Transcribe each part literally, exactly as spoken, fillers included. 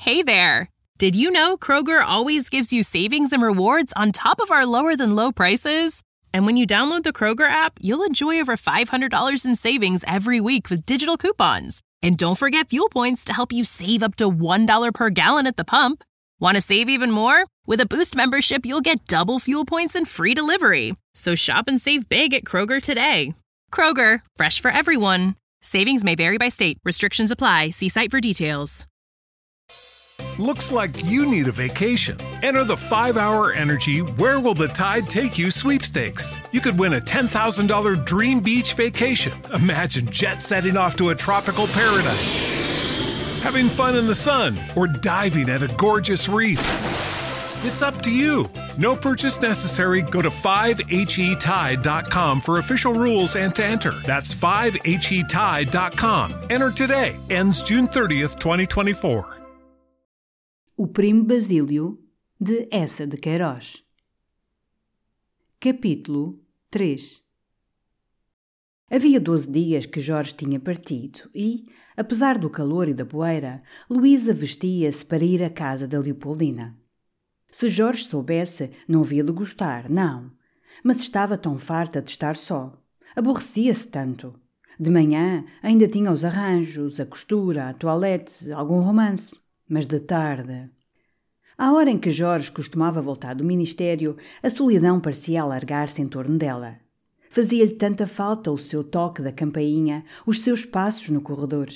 Hey there! Did you know Kroger always gives you savings and rewards on top of our lower-than-low prices? And when you download the Kroger app, you'll enjoy over five hundred dollars in savings every week with digital coupons. And don't forget fuel points to help you save up to one dollar per gallon at the pump. Want to save even more? With a Boost membership, you'll get double fuel points and free delivery. So shop and save big at Kroger today. Kroger, fresh for everyone. Savings may vary by state. Restrictions apply. See site for details. Looks like you need a vacation. Enter the five hour Energy Where Will the Tide Take You sweepstakes. You could win a ten thousand dollars dream beach vacation. Imagine jet setting off to a tropical paradise, having fun in the sun, or diving at a gorgeous reef. It's up to you. No purchase necessary. Go to five H E tide dot com for official rules and to enter. That's five H E tide dot com. Enter today. Ends June thirtieth, twenty twenty-four. O Primo Basílio, de Eça de Queiroz. Capítulo três. Havia doze dias que Jorge tinha partido e, apesar do calor e da poeira, Luísa vestia-se para ir à casa da Leopoldina. Se Jorge soubesse, não havia de gostar, não. Mas estava tão farta de estar só. Aborrecia-se tanto. De manhã ainda tinha os arranjos, a costura, a toilette, algum romance. Mas de tarde... À hora em que Jorge costumava voltar do ministério, a solidão parecia alargar-se em torno dela. Fazia-lhe tanta falta o seu toque da campainha, os seus passos no corredor.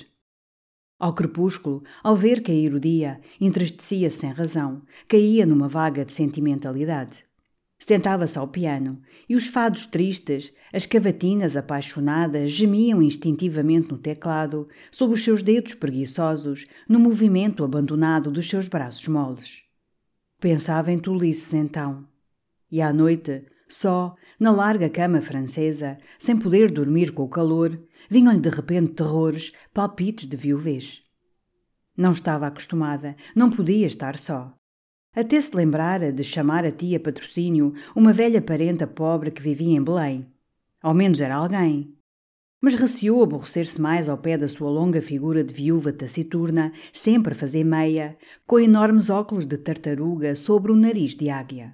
Ao crepúsculo, ao ver cair o dia, entristecia-se sem razão, caía numa vaga de sentimentalidade. Sentava-se ao piano, e os fados tristes, as cavatinas apaixonadas gemiam instintivamente no teclado, sob os seus dedos preguiçosos, no movimento abandonado dos seus braços moles. Pensava em tolices então. E à noite, só, na larga cama francesa, sem poder dormir com o calor, vinham-lhe de repente terrores, palpites de viuvez. Não estava acostumada, não podia estar só. Até se lembrara de chamar a tia Patrocínio, uma velha parenta pobre que vivia em Belém. Ao menos era alguém. Mas receou aborrecer-se mais ao pé da sua longa figura de viúva taciturna, sempre a fazer meia, com enormes óculos de tartaruga sobre o nariz de águia.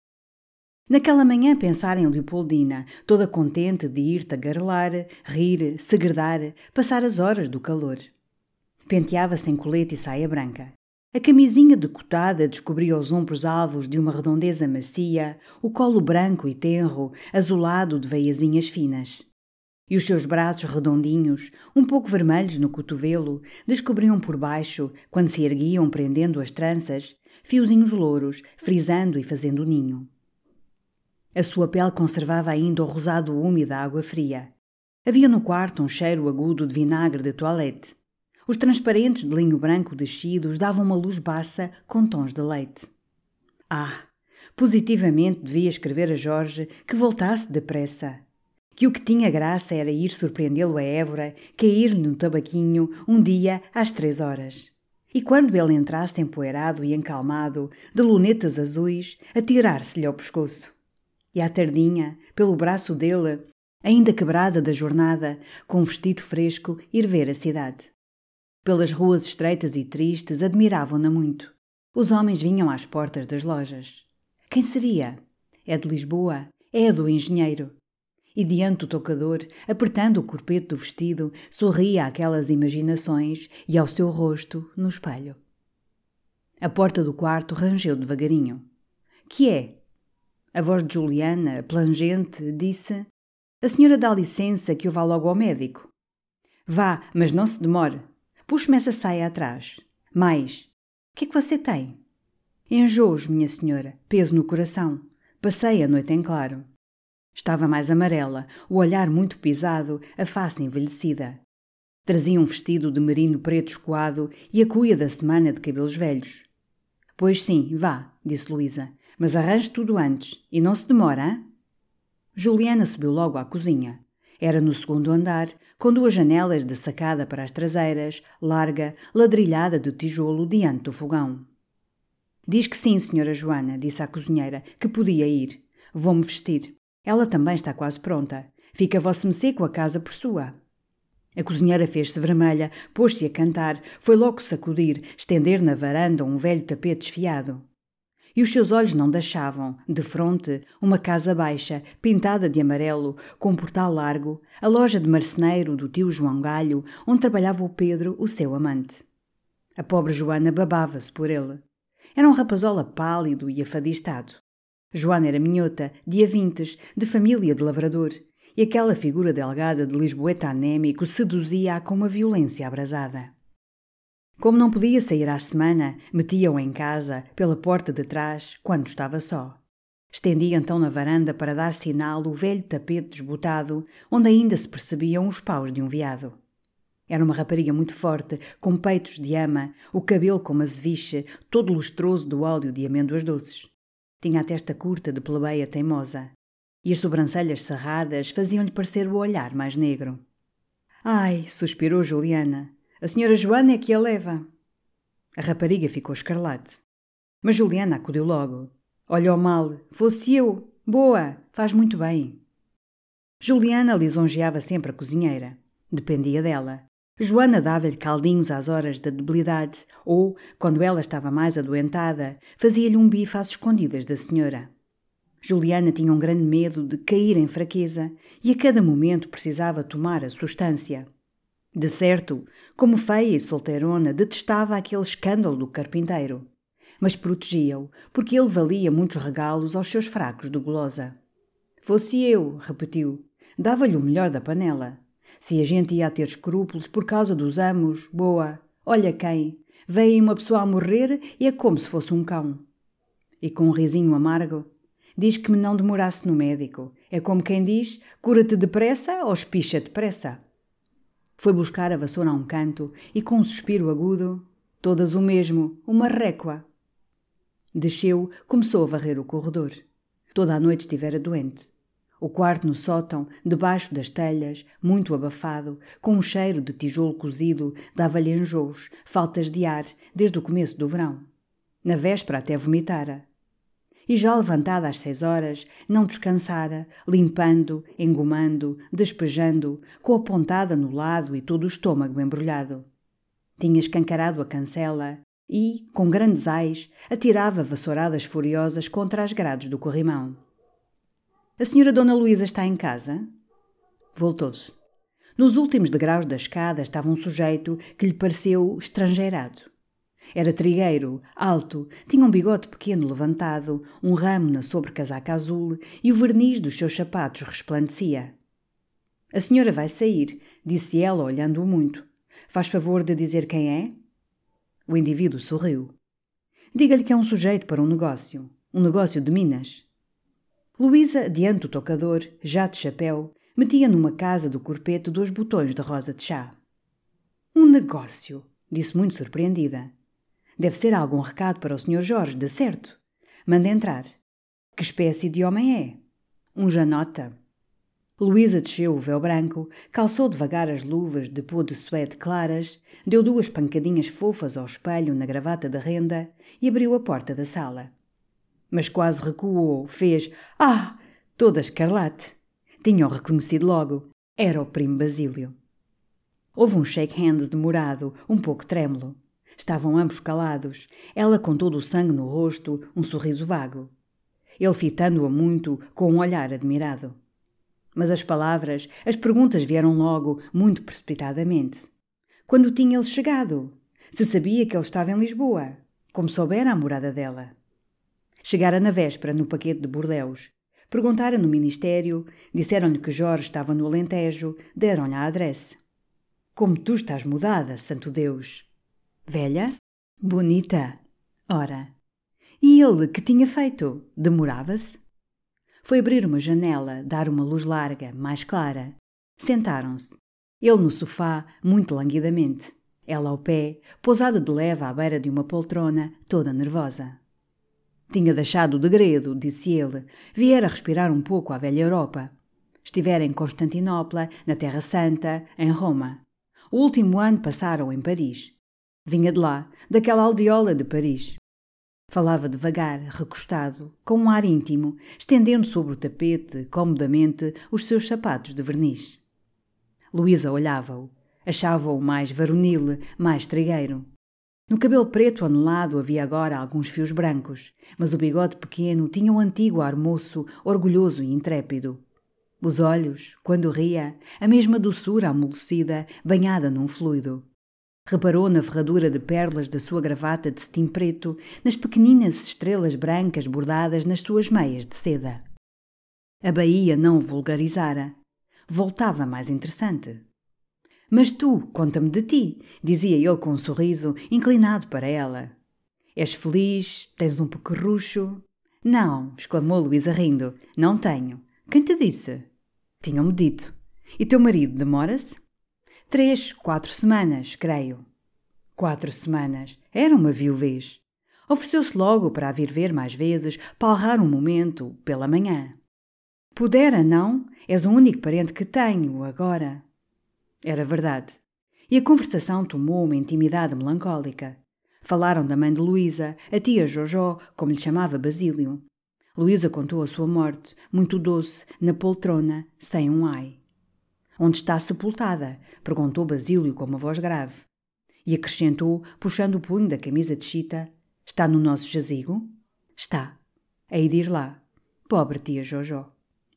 Naquela manhã pensara em Leopoldina, toda contente de ir tagarelar, rir, segredar, passar as horas do calor. Penteava-se em colete e saia branca. A camisinha decotada descobria os ombros alvos de uma redondeza macia, o colo branco e tenro, azulado de veiazinhas finas. E os seus braços redondinhos, um pouco vermelhos no cotovelo, descobriam por baixo, quando se erguiam prendendo as tranças, fiozinhos louros, frisando e fazendo ninho. A sua pele conservava ainda o rosado úmido da água fria. Havia no quarto um cheiro agudo de vinagre de toilette. Os transparentes de linho branco descidos davam uma luz baça com tons de leite. Ah, positivamente devia escrever a Jorge que voltasse depressa. Que o que tinha graça era ir surpreendê-lo a Évora, cair-lhe no tabaquinho, um dia às três horas. E quando ele entrasse empoeirado e encalmado, de lunetas azuis, atirar-se-lhe ao pescoço. E à tardinha, pelo braço dele, ainda quebrada da jornada, com um vestido fresco, ir ver a cidade. Pelas ruas estreitas e tristes admiravam-na muito. Os homens vinham às portas das lojas. Quem seria? É de Lisboa? É do engenheiro. E diante do tocador, apertando o corpete do vestido, sorria àquelas imaginações e ao seu rosto no espelho. A porta do quarto rangeu devagarinho. Que é? A voz de Juliana, plangente, disse: A senhora dá licença que eu vá logo ao médico. Vá, mas não se demore. Puxe-me essa saia atrás. Mais. O que é que você tem? Enjoos, minha senhora, peso no coração. Passei a noite em claro. Estava mais amarela, o olhar muito pisado, a face envelhecida. Trazia um vestido de merino preto escoado e a cuia da semana de cabelos velhos. Pois sim, vá, disse Luísa, mas arranje tudo antes e não se demora, hein? Juliana subiu logo à cozinha. Era no segundo andar, com duas janelas de sacada para as traseiras, larga, ladrilhada de tijolo diante do fogão. Diz que sim, senhora Joana, disse à cozinheira, que podia ir. Vou-me vestir. Ela também está quase pronta. Fica vosso mecê com a casa por sua. A cozinheira fez-se vermelha, pôs-se a cantar, foi logo sacudir, estender na varanda um velho tapete esfiado. E os seus olhos não deixavam, de fronte, uma casa baixa, pintada de amarelo, com um portal largo, a loja de marceneiro do tio João Galho, onde trabalhava o Pedro, o seu amante. A pobre Joana babava-se por ele. Era um rapazola pálido e afadistado. Joana era minhota, diavintes, de família de lavrador, e aquela figura delgada de lisboeta anémico seduzia-a com uma violência abrasada. Como não podia sair à semana, metia-o em casa, pela porta de trás, quando estava só. Estendia então na varanda para dar sinal o velho tapete desbotado, onde ainda se percebiam os paus de um veado. Era uma rapariga muito forte, com peitos de ama, o cabelo como azeviche, todo lustroso do óleo de amêndoas doces. Tinha a testa curta de plebeia teimosa, e as sobrancelhas cerradas faziam-lhe parecer o olhar mais negro. «Ai!» suspirou Juliana. «A senhora Joana é que a leva!» A rapariga ficou escarlate. Mas Juliana acudiu logo. «Olhou mal. Fosse eu. Boa. Faz muito bem.» Juliana lisonjeava sempre a cozinheira. Dependia dela. Joana dava-lhe caldinhos às horas da debilidade ou, quando ela estava mais adoentada, fazia-lhe um bife às escondidas da senhora. Juliana tinha um grande medo de cair em fraqueza e a cada momento precisava tomar a substância. De certo, como feia e solteirona, detestava aquele escândalo do carpinteiro. Mas protegia-o, porque ele valia muitos regalos aos seus fracos de gulosa. «Fosse eu», repetiu, «dava-lhe o melhor da panela. Se a gente ia a ter escrúpulos por causa dos amos, boa, olha quem, vem uma pessoa a morrer e é como se fosse um cão.» E com um risinho amargo, «Diz que me não demorasse no médico. É como quem diz, cura-te depressa ou espicha depressa.» Foi buscar a vassoura a um canto e, com um suspiro agudo, «Todas o mesmo, uma récua.» Desceu, começou a varrer o corredor. Toda a noite estivera doente. O quarto no sótão, debaixo das telhas, muito abafado, com um cheiro de tijolo cozido, dava-lhe enjoos, faltas de ar, desde o começo do verão. Na véspera até vomitara. E já levantada às seis horas, não descansara, limpando, engomando, despejando, com a pontada no lado e todo o estômago embrulhado. Tinha escancarado a cancela e, com grandes ais, atirava vassouradas furiosas contra as grades do corrimão. «A senhora Dona Luísa está em casa?» Voltou-se. Nos últimos degraus da escada estava um sujeito que lhe pareceu estrangeirado. Era trigueiro, alto, tinha um bigode pequeno levantado, um ramo na sobrecasaca azul e o verniz dos seus sapatos resplandecia. «A senhora vai sair», disse ela olhando-o muito. «Faz favor de dizer quem é?» O indivíduo sorriu. «Diga-lhe que é um sujeito para um negócio, um negócio de Minas.» Luísa, diante do tocador, já de chapéu, metia numa casa do corpete dois botões de rosa de chá. «Um negócio», disse muito surpreendida. «Deve ser algum recado para o senhor Jorge, de certo. Manda entrar. Que espécie de homem é? Um janota?» Luísa desceu o véu branco, calçou devagar as luvas de pô de suede claras, deu duas pancadinhas fofas ao espelho na gravata da renda e abriu a porta da sala. Mas quase recuou, fez «Ah!» toda escarlate. Tinham reconhecido logo. Era o primo Basílio. Houve um shake hands demorado, um pouco trêmulo. Estavam ambos calados, ela com todo o sangue no rosto, um sorriso vago. Ele fitando-a muito, com um olhar admirado. Mas as palavras, as perguntas vieram logo, muito precipitadamente. Quando tinha ele chegado? Se sabia que ele estava em Lisboa? Como soubera a morada dela? Chegara na véspera no paquete de Bordeus. Perguntara no ministério, disseram-lhe que Jorge estava no Alentejo, deram-lhe a adresse. «Como tu estás mudada, santo Deus!» «Velha? Bonita? Ora! E ele, que tinha feito? Demorava-se?» Foi abrir uma janela, dar uma luz larga, mais clara. Sentaram-se. Ele no sofá, muito languidamente. Ela ao pé, pousada de leve à beira de uma poltrona, toda nervosa. «Tinha deixado o degredo», disse ele. «Viera respirar um pouco à velha Europa. Estivera em Constantinopla, na Terra Santa, em Roma. O último ano passaram em Paris. Vinha de lá, daquela aldeola de Paris.» Falava devagar, recostado, com um ar íntimo, estendendo sobre o tapete, comodamente, os seus sapatos de verniz. Luísa olhava-o. Achava-o mais varonil, mais trigueiro. No cabelo preto anelado havia agora alguns fios brancos, mas o bigode pequeno tinha o antigo ar moço, orgulhoso e intrépido. Os olhos, quando ria, a mesma doçura amolecida, banhada num fluido. Reparou na ferradura de pérolas da sua gravata de cetim preto, nas pequeninas estrelas brancas bordadas nas suas meias de seda. A baía não o vulgarizara. Voltava mais interessante. «Mas tu, conta-me de ti», dizia ele com um sorriso, inclinado para ela. «És feliz? Tens um pequerrucho?» «Não», exclamou Luísa rindo, «não tenho. Quem te disse?» «Tinham-me dito. E teu marido demora-se?» «Três, quatro semanas, creio». Quatro semanas. Era uma viuvez. Ofereceu-se logo para a vir ver mais vezes, palrar um momento, pela manhã. «Pudera, não? És o único parente que tenho, agora». Era verdade. E a conversação tomou uma intimidade melancólica. Falaram da mãe de Luísa, a tia Jojó, como lhe chamava Basílio. Luísa contou a sua morte, muito doce, na poltrona, sem um ai. «Onde está sepultada?» perguntou Basílio com uma voz grave. E acrescentou, puxando o punho da camisa de chita, «Está no nosso jazigo?» «Está. Hei de ir lá. Pobre tia Jojó».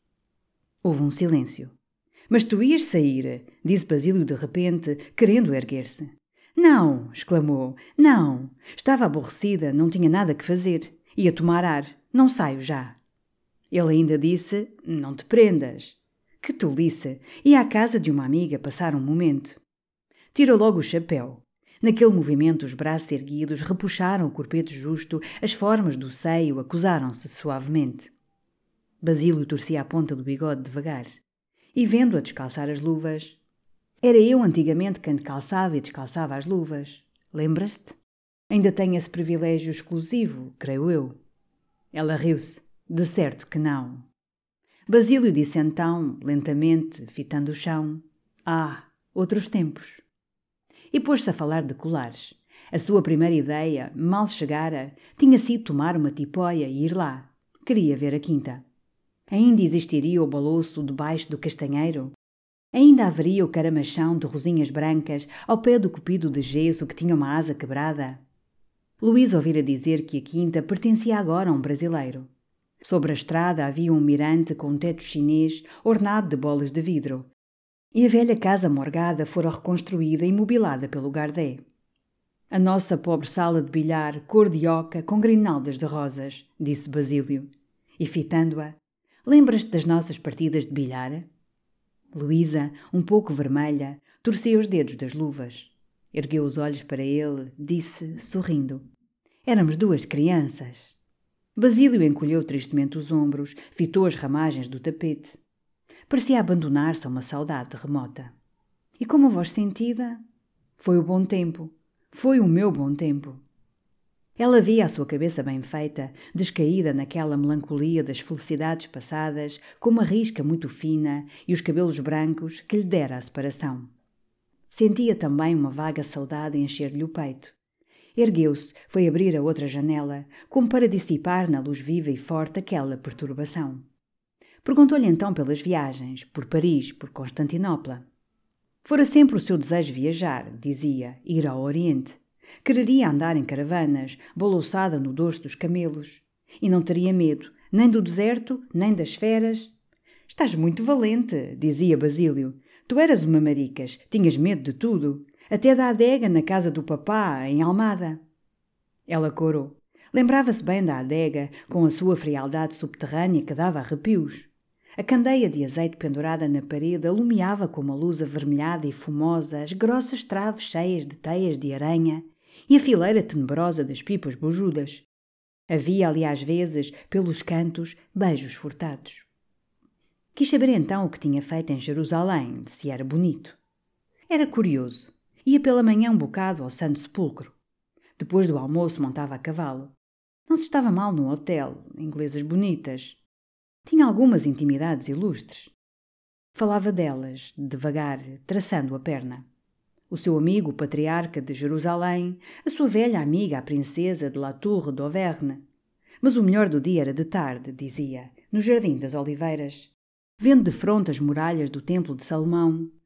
Houve um silêncio. «Mas tu ias sair», disse Basílio de repente, querendo erguer-se. «Não», exclamou, «não. Estava aborrecida, não tinha nada que fazer. Ia tomar ar. Não saio já». Ele ainda disse, «Não te prendas». Que tolice! Ia à casa de uma amiga passar um momento. Tirou logo o chapéu. Naquele movimento os braços erguidos repuxaram o corpete justo, as formas do seio acusaram-se suavemente. Basílio torcia a ponta do bigode devagar. E vendo-a descalçar as luvas... Era eu antigamente quem te calçava e descalçava as luvas. Lembras-te? Ainda tenho esse privilégio exclusivo, creio eu. Ela riu-se. De certo que não. Basílio disse então, lentamente, fitando o chão, «Ah, outros tempos». E pôs-se a falar de colares. A sua primeira ideia, mal chegara, tinha sido tomar uma tipóia e ir lá. Queria ver a quinta. Ainda existiria o baloço debaixo do castanheiro? Ainda haveria o caramachão de rosinhas brancas ao pé do cupido de gesso que tinha uma asa quebrada? Luísa ouvira dizer que a quinta pertencia agora a um brasileiro. Sobre a estrada havia um mirante com um teto chinês ornado de bolas de vidro. E a velha casa morgada fora reconstruída e mobilada pelo Gardé. «A nossa pobre sala de bilhar, cor de oca, com grinaldas de rosas», disse Basílio. E fitando-a, «Lembras-te das nossas partidas de bilhar?» Luísa, um pouco vermelha, torcia os dedos das luvas. Ergueu os olhos para ele, disse, sorrindo, «Éramos duas crianças». Basílio encolheu tristemente os ombros, fitou as ramagens do tapete. Parecia abandonar-se a uma saudade remota. E com uma voz sentida, «Foi o bom tempo. Foi o meu bom tempo». Ela via a sua cabeça bem feita, descaída naquela melancolia das felicidades passadas, com uma risca muito fina e os cabelos brancos que lhe dera a separação. Sentia também uma vaga saudade encher-lhe o peito. Ergueu-se, foi abrir a outra janela, como para dissipar na luz viva e forte aquela perturbação. Perguntou-lhe então pelas viagens, por Paris, por Constantinopla. Fora sempre o seu desejo viajar, dizia, ir ao Oriente. Quereria andar em caravanas, balouçada no dorso dos camelos. E não teria medo, nem do deserto, nem das feras. «Estás muito valente», dizia Basílio. «Tu eras uma maricas, tinhas medo de tudo. Até da adega na casa do papá, em Almada». Ela corou. Lembrava-se bem da adega, com a sua frialdade subterrânea que dava arrepios. A candeia de azeite pendurada na parede alumiava com uma luz avermelhada e fumosa as grossas traves cheias de teias de aranha e a fileira tenebrosa das pipas bojudas. Havia ali às vezes, pelos cantos, beijos furtados. Quis saber então o que tinha feito em Jerusalém, se era bonito. Era curioso. Ia pela manhã um bocado ao Santo Sepulcro. Depois do almoço montava a cavalo. Não se estava mal num hotel, inglesas bonitas. Tinha algumas intimidades ilustres. Falava delas, devagar, traçando a perna. O seu amigo, o patriarca de Jerusalém, a sua velha amiga, a princesa de La Tour d'Auvergne. Mas o melhor do dia era de tarde, dizia, no Jardim das Oliveiras, vendo de fronte as muralhas do Templo de Salomão,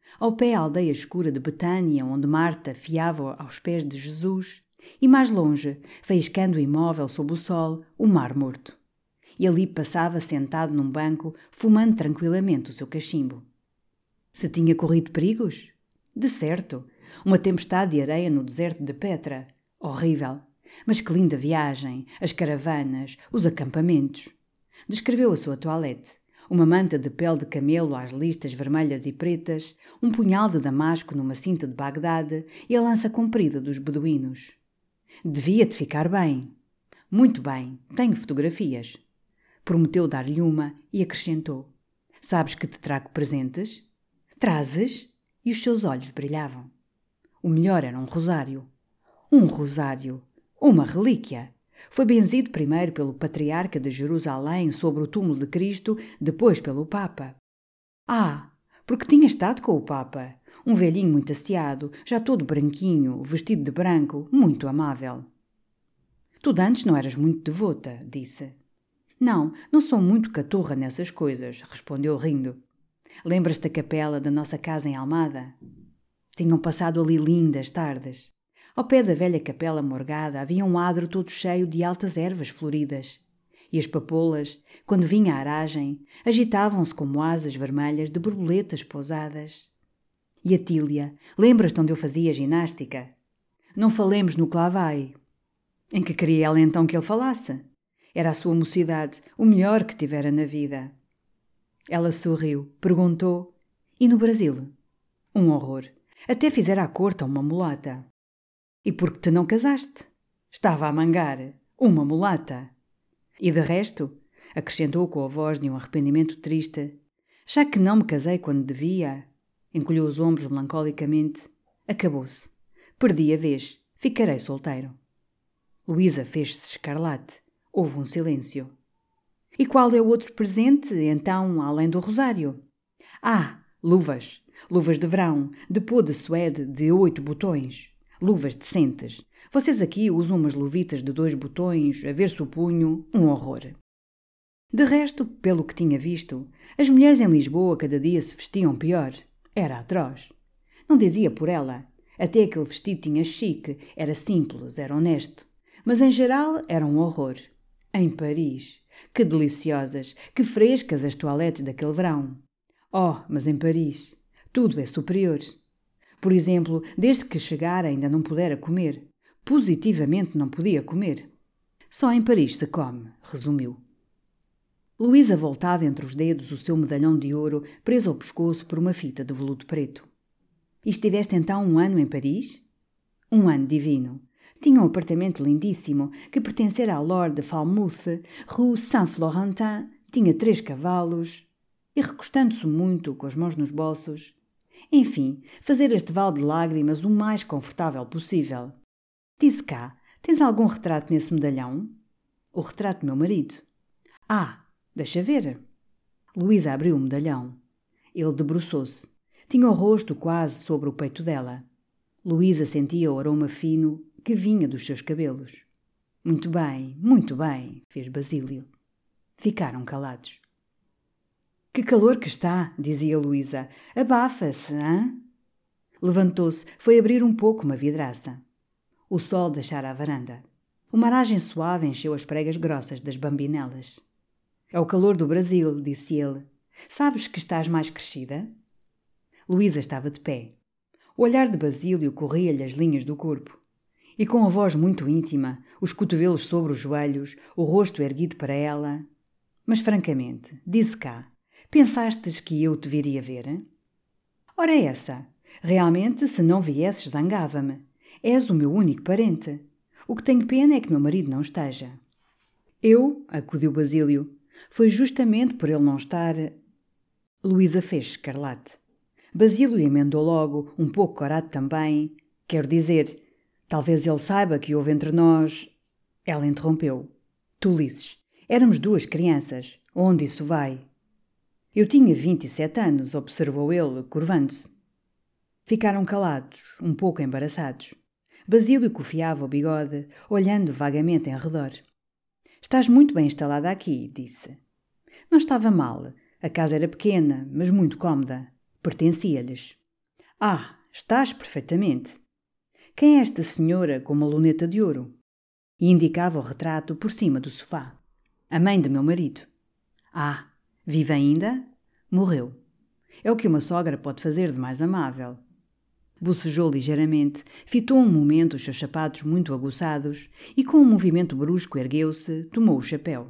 ao pé a aldeia escura de Betânia, onde Marta fiava aos pés de Jesus, e mais longe, faiscando imóvel sob o sol, o Mar Morto. E ali passava sentado num banco, fumando tranquilamente o seu cachimbo. Se tinha corrido perigos? De certo. Uma tempestade de areia no deserto de Petra. Horrível. Mas que linda viagem, as caravanas, os acampamentos. Descreveu a sua toilette. Uma manta de pele de camelo às listas vermelhas e pretas, um punhal de damasco numa cinta de Bagdade e a lança comprida dos beduínos. Devia-te ficar bem. Muito bem, tenho fotografias. Prometeu dar-lhe uma e acrescentou. Sabes que te trago presentes? Trazes? E os seus olhos brilhavam. O melhor era um rosário. Um rosário. Uma relíquia. Foi benzido primeiro pelo patriarca de Jerusalém sobre o túmulo de Cristo, depois pelo Papa. Ah, porque tinha estado com o Papa. Um velhinho muito asseado, já todo branquinho, vestido de branco, muito amável. Tu antes não eras muito devota, disse. Não, não sou muito catorra nessas coisas, respondeu rindo. Lembras-te da capela da nossa casa em Almada? Tinham passado ali lindas tardes. Ao pé da velha capela morgada havia um adro todo cheio de altas ervas floridas. E as papoulas, quando vinha a aragem, agitavam-se como asas vermelhas de borboletas pousadas. E a Tília, lembras-te onde eu fazia ginástica? Não falemos no clavai. Em que queria ela então que ele falasse? Era a sua mocidade, o melhor que tivera na vida. Ela sorriu, perguntou, e no Brasil? Um horror. Até fizera a corte a uma mulata. E por que te não casaste? Estava a mangar. Uma mulata. E de resto, acrescentou com a voz de um arrependimento triste, já que não me casei quando devia, encolheu os ombros melancolicamente, acabou-se. Perdi a vez. Ficarei solteiro. Luísa fez-se escarlate. Houve um silêncio. E qual é o outro presente, então, além do rosário? Ah, luvas. Luvas de verão, de pô de suede de oito botões. Luvas decentes. Vocês aqui usam umas luvitas de dois botões, a ver-se o punho, um horror. De resto, pelo que tinha visto, as mulheres em Lisboa cada dia se vestiam pior. Era atroz. Não dizia por ela. Até aquele vestido tinha chique, era simples, era honesto. Mas em geral era um horror. Em Paris. Que deliciosas, que frescas as toaletes daquele verão. Oh, mas em Paris. Tudo é superior. Por exemplo, desde que chegara ainda não pudera comer. Positivamente não podia comer. Só em Paris se come, resumiu. Luísa voltava entre os dedos o seu medalhão de ouro preso ao pescoço por uma fita de veludo preto. E estiveste então um ano em Paris? Um ano divino. Tinha um apartamento lindíssimo que pertencera à Lord de Falmouth, Rue Saint-Florentin, tinha três cavalos, e recostando-se muito, com as mãos nos bolsos. Enfim, fazer este vale de lágrimas o mais confortável possível. Diz cá, tens algum retrato nesse medalhão? O retrato do meu marido. Ah, deixa ver. Luísa abriu o medalhão. Ele debruçou-se. Tinha o rosto quase sobre o peito dela. Luísa sentia o aroma fino que vinha dos seus cabelos. Muito bem, muito bem, fez Basílio. Ficaram calados. Que calor que está, dizia Luísa. Abafa-se, hã? Levantou-se, foi abrir um pouco uma vidraça. O sol deixara a varanda. Uma aragem suave encheu as pregas grossas das bambinelas. É o calor do Brasil, disse ele. Sabes que estás mais crescida? Luísa estava de pé. O olhar de Basílio corria-lhe as linhas do corpo. E com a voz muito íntima, os cotovelos sobre os joelhos, o rosto erguido para ela. Mas francamente, dize cá, pensastes que eu te viria ver? Ora essa, realmente se não viesses zangava-me. És o meu único parente. O que tenho pena é que meu marido não esteja. Eu, acudiu Basílio, foi justamente por ele não estar... Luísa fez escarlate. Basílio emendou logo, um pouco corado também. Quero dizer, talvez ele saiba que houve entre nós... Ela interrompeu. Tolices. Éramos duas crianças. Onde isso vai? Eu tinha vinte e sete anos, observou ele, curvando-se. Ficaram calados, um pouco embaraçados. Basílio cofiava o bigode, olhando vagamente em redor. Estás muito bem instalada aqui, disse. Não estava mal. A casa era pequena, mas muito cómoda. Pertencia-lhes. Ah, estás perfeitamente. Quem é esta senhora com uma luneta de ouro? E indicava o retrato por cima do sofá. A mãe de meu marido. Ah, vive ainda? Morreu. É o que uma sogra pode fazer de mais amável. Bocejou ligeiramente, fitou um momento os seus sapatos muito aguçados e, com um movimento brusco, ergueu-se, tomou o chapéu.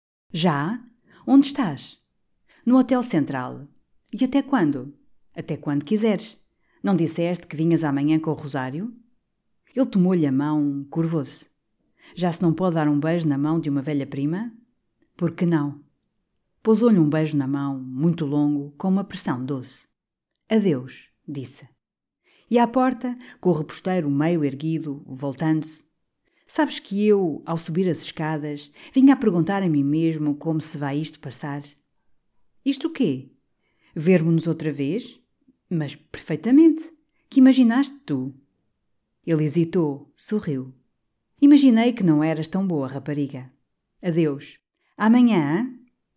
Já? Onde estás? No Hotel Central. E até quando? Até quando quiseres. Não disseste que vinhas amanhã com o Rosário? Ele tomou-lhe a mão, curvou-se. Já se não pode dar um beijo na mão de uma velha prima? Por que não? Pousou-lhe um beijo na mão, muito longo, com uma pressão doce. Adeus, disse. E à porta, com o reposteiro meio erguido, voltando-se. Sabes que eu, ao subir as escadas, vinha a perguntar a mim mesmo como se vai isto passar? Isto o quê? Ver-mo-nos outra vez? Mas perfeitamente. Que imaginaste tu? Ele hesitou, sorriu. Imaginei que não eras tão boa rapariga. Adeus. Amanhã?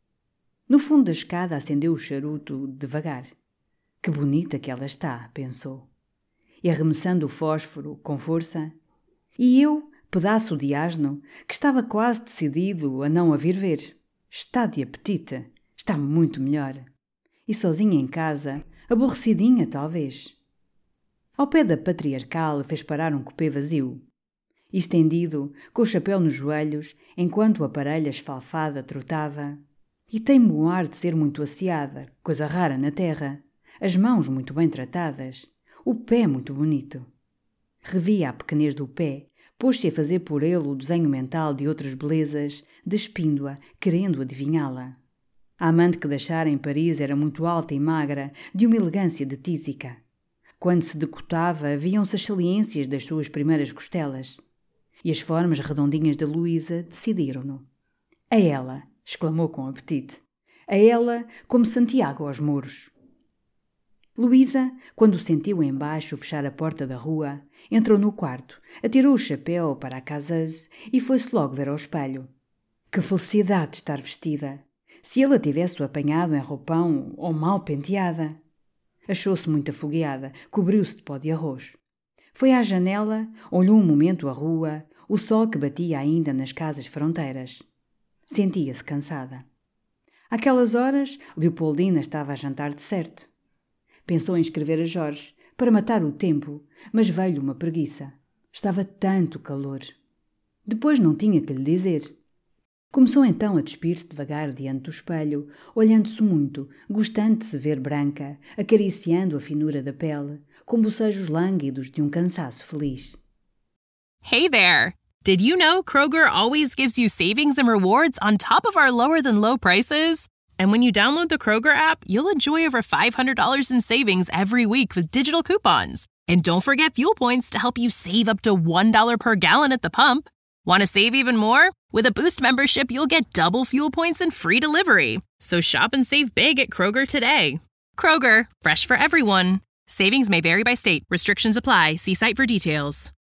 No fundo da escada acendeu o charuto devagar. Que bonita que ela está, pensou. E arremessando o fósforo com força. E eu, pedaço de asno, que estava quase decidido a não a vir ver. Está de apetite. Está muito melhor. E sozinha em casa, aborrecidinha talvez. Ao pé da patriarcal fez parar um cupê vazio. Estendido, com o chapéu nos joelhos, enquanto a parelha esfalfada trotava. E tem-me o ar de ser muito asseada, coisa rara na terra. As mãos muito bem tratadas. O pé muito bonito. Revia a pequenez do pé, pôs-se a fazer por ele o desenho mental de outras belezas, despindo-a, querendo adivinhá-la. A amante que deixara em Paris era muito alta e magra, de uma elegância de tísica. Quando se decotava, viam-se as saliências das suas primeiras costelas. E as formas redondinhas da Luísa decidiram-no. A ela, exclamou com apetite. A ela, como Santiago aos muros. Luísa, quando sentiu embaixo fechar a porta da rua, entrou no quarto, atirou o chapéu para a caseuse e foi-se logo ver ao espelho. Que felicidade de estar vestida! Se ele a tivesse apanhado em roupão ou mal penteada! Achou-se muito afogueada, cobriu-se de pó de arroz. Foi à janela, olhou um momento a rua, o sol que batia ainda nas casas fronteiras. Sentia-se cansada. Àquelas horas, Leopoldina estava a jantar de certo. Pensou em escrever a Jorge, para matar o tempo, mas veio-lhe uma preguiça. Estava tanto calor. Depois não tinha que lhe dizer. Começou então a despir-se devagar diante do espelho, olhando-se muito, gostando de se ver branca, acariciando a finura da pele, com bocejos lânguidos de um cansaço feliz. Hey there! Did you know Kroger always gives you savings and rewards on top of our lower-than-low prices? And when you download the Kroger app, you'll enjoy over five hundred dollars in savings every week with digital coupons. And don't forget fuel points to help you save up to one dollar per gallon at the pump. Want to save even more? With a Boost membership, you'll get double fuel points and free delivery. So shop and save big at Kroger today. Kroger, fresh for everyone. Savings may vary by state. Restrictions apply. See site for details.